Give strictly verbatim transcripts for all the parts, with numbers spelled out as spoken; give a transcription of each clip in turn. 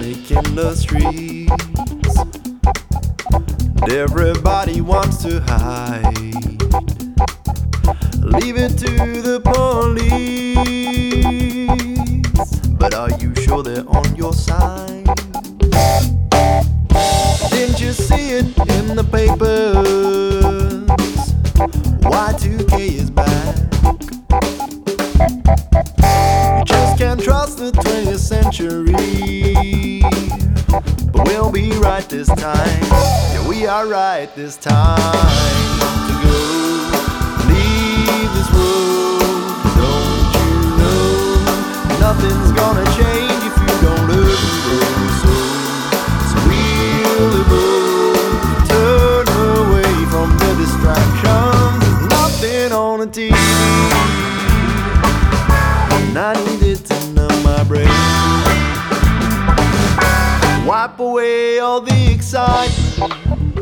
panic in the streets. Everybody wants to hide. Leave it to the police, but are you sure they're on your side? Didn't you see it in the papers? Y two K is back. You just can't trust the twentieth century, but we'll be right this time. Yeah, we are right this time to go. Leave this world, don't you know? Nothing's gonna change if you don't let it go. So, so we'll evolve, turn away from the distractions. There's nothing on the T V, and I need it to numb my brain. Wipe away all the excitement,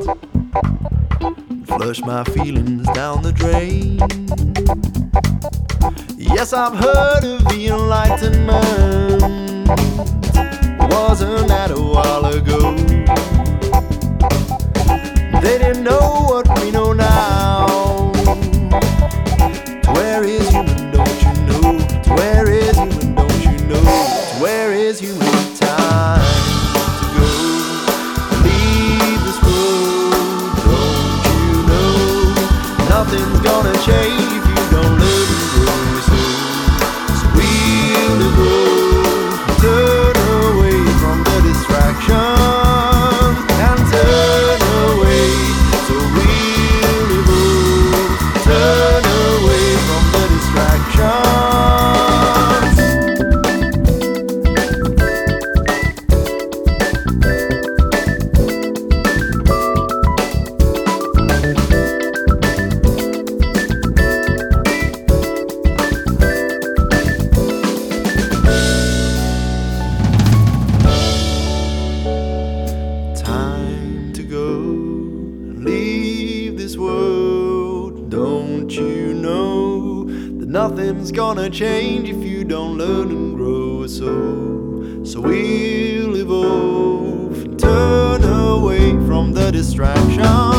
flush my feelings down the drain. Yes, I've heard of the Enlightenment, wasn't that a while ago? They didn't know what we know now. To where is human, don't you know? To where is human, don't you know? To where is human time? Nothing's gonna change if you don't let it go. So, so we'll evolve, turn away from the distraction and turn away. So we'll evolve, turn away from the distractions. World, don't you know that nothing's gonna change if you don't learn and grow? So, so we'll evolve and turn away from the distraction.